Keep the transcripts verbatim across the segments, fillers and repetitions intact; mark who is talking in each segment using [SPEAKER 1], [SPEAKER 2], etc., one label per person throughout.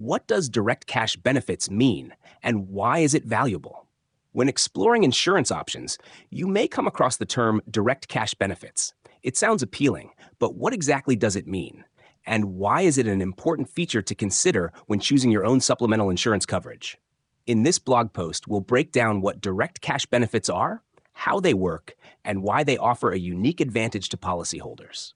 [SPEAKER 1] What does direct cash benefits mean, and why is it valuable? When exploring insurance options, you may come across the term direct cash benefits. It sounds appealing, but what exactly does it mean? And why is it an important feature to consider when choosing your own supplemental insurance coverage? In this blog post, we'll break down what direct cash benefits are, how they work, and why they offer a unique advantage to policyholders.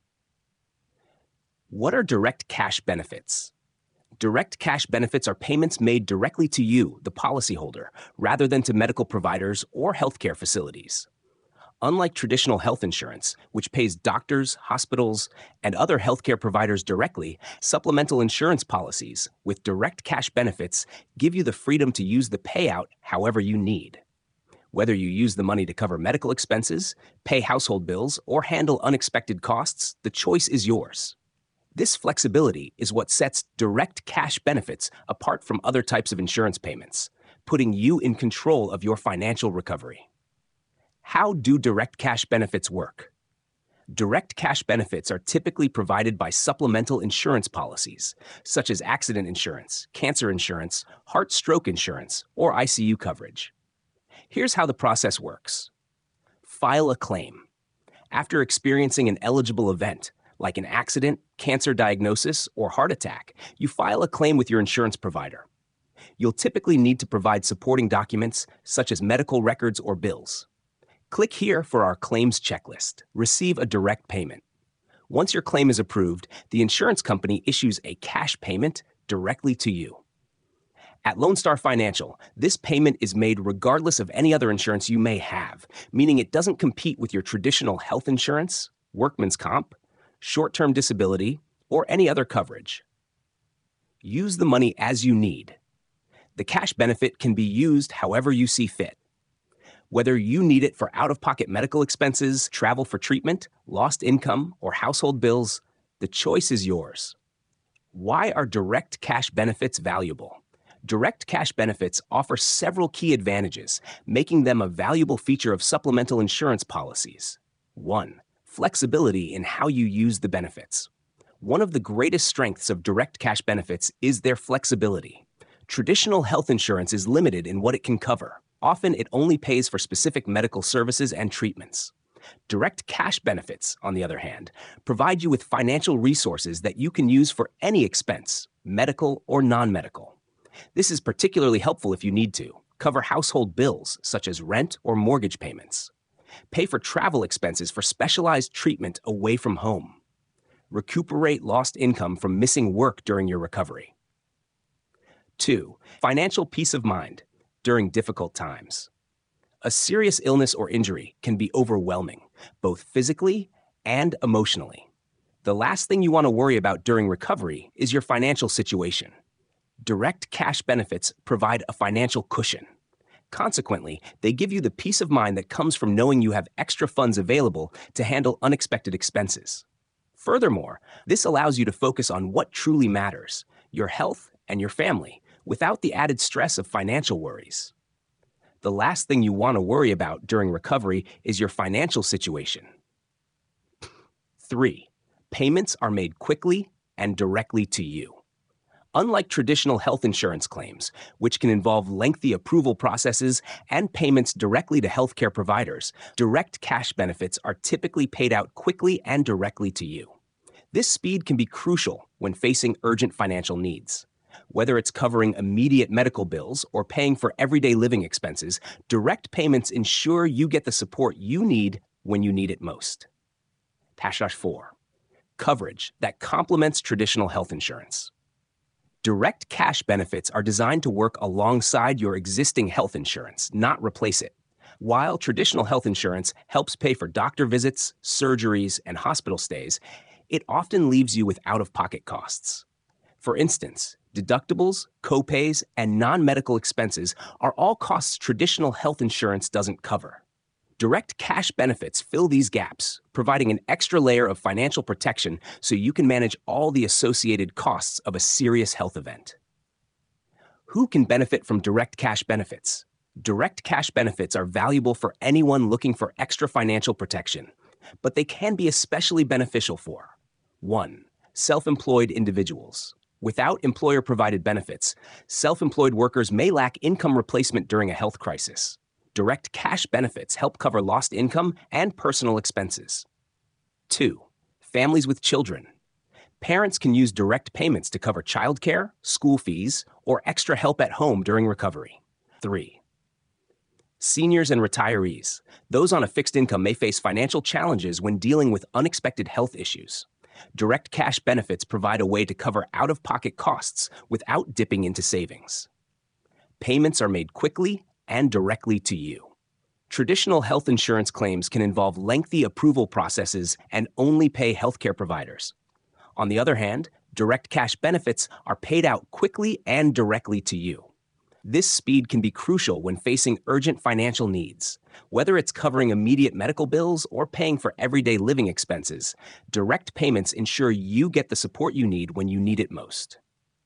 [SPEAKER 1] What are direct cash benefits? Direct cash benefits are payments made directly to you, the policyholder, rather than to medical providers or healthcare facilities. Unlike traditional health insurance, which pays doctors, hospitals, and other healthcare providers directly, supplemental insurance policies with direct cash benefits give you the freedom to use the payout however you need. Whether you use the money to cover medical expenses, pay household bills, or handle unexpected costs, the choice is yours. This flexibility is what sets direct cash benefits apart from other types of insurance payments, putting you in control of your financial recovery. How do direct cash benefits work? Direct cash benefits are typically provided by supplemental insurance policies, such as accident insurance, cancer insurance, heart-stroke insurance, or I C U coverage. Here's how the process works. File a claim. After experiencing an eligible event, like an accident, cancer diagnosis, or heart attack, you file a claim with your insurance provider. You'll typically need to provide supporting documents such as medical records or bills. Click here for our claims checklist. Receive a direct payment. Once your claim is approved, the insurance company issues a cash payment directly to you. At Lone Star Financial, this payment is made regardless of any other insurance you may have, meaning it doesn't compete with your traditional health insurance, workman's comp, short-term disability, or any other coverage. Use the money as you need. The cash benefit can be used however you see fit. Whether you need it for out-of-pocket medical expenses, travel for treatment, lost income, or household bills, the choice is yours. Why are direct cash benefits valuable? Direct cash benefits offer several key advantages, making them a valuable feature of supplemental insurance policies. One, flexibility in how you use the benefits. One of the greatest strengths of direct cash benefits is their flexibility. Traditional health insurance is limited in what it can cover. Often it only pays for specific medical services and treatments. Direct cash benefits, on the other hand, provide you with financial resources that you can use for any expense, medical or non-medical. This is particularly helpful if you need to cover household bills such as rent or mortgage payments. Pay for travel expenses for specialized treatment away from home. Recuperate lost income from missing work during your recovery. Two, financial peace of mind during difficult times. A serious illness or injury can be overwhelming, both physically and emotionally. The last thing you want to worry about during recovery is your financial situation. Direct cash benefits provide a financial cushion. Consequently, they give you the peace of mind that comes from knowing you have extra funds available to handle unexpected expenses. Furthermore, this allows you to focus on what truly matters, your health and your family, without the added stress of financial worries. The last thing you want to worry about during recovery is your financial situation. Three, payments are made quickly and directly to you. Unlike traditional health insurance claims, which can involve lengthy approval processes and payments directly to healthcare providers, direct cash benefits are typically paid out quickly and directly to you. This speed can be crucial when facing urgent financial needs. Whether it's covering immediate medical bills or paying for everyday living expenses, direct payments ensure you get the support you need when you need it most. Passage four, coverage that complements traditional health insurance. Direct cash benefits are designed to work alongside your existing health insurance, not replace it. While traditional health insurance helps pay for doctor visits, surgeries, and hospital stays, it often leaves you with out-of-pocket costs. For instance, deductibles, copays, and non-medical expenses are all costs traditional health insurance doesn't cover. Direct cash benefits fill these gaps, providing an extra layer of financial protection so you can manage all the associated costs of a serious health event. Who can benefit from direct cash benefits? Direct cash benefits are valuable for anyone looking for extra financial protection, but they can be especially beneficial for one. Self-employed individuals. Without employer-provided benefits, self-employed workers may lack income replacement during a health crisis. Direct cash benefits help cover lost income and personal expenses. Two, families with children. Parents can use direct payments to cover childcare, school fees, or extra help at home during recovery. Three, seniors and retirees. Those on a fixed income may face financial challenges when dealing with unexpected health issues. Direct cash benefits provide a way to cover out-of-pocket costs without dipping into savings. Payments are made quickly and directly to you. Traditional health insurance claims can involve lengthy approval processes and only pay healthcare providers. On the other hand, direct cash benefits are paid out quickly and directly to you. This speed can be crucial when facing urgent financial needs. Whether it's covering immediate medical bills or paying for everyday living expenses, direct payments ensure you get the support you need when you need it most.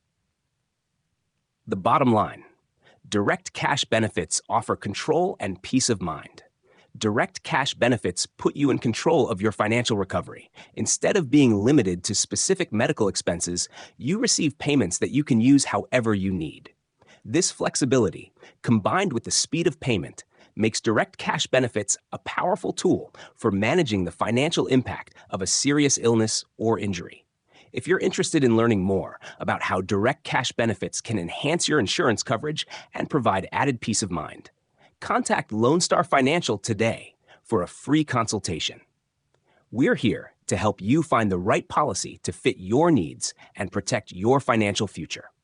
[SPEAKER 1] The bottom line: direct cash benefits offer control and peace of mind. Direct cash benefits put you in control of your financial recovery. Instead of being limited to specific medical expenses, you receive payments that you can use however you need. This flexibility, combined with the speed of payment, makes direct cash benefits a powerful tool for managing the financial impact of a serious illness or injury. If you're interested in learning more about how direct cash benefits can enhance your insurance coverage and provide added peace of mind, contact Lone Star Financial today for a free consultation. We're here to help you find the right policy to fit your needs and protect your financial future.